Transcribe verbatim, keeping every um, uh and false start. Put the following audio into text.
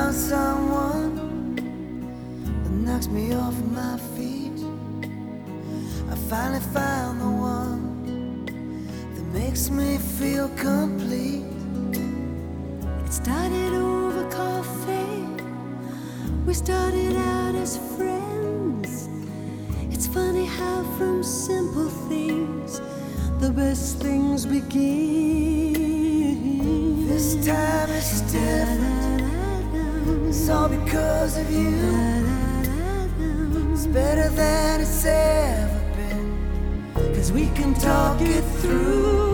found someone that knocks me off my feet. I finally found the one that makes me feel complete. It started over coffee. We started out as friends. It's funny how from simple things the best things begin. This time it's different. It's all because of you. It's better than it's ever been, 'cause we can talk it through.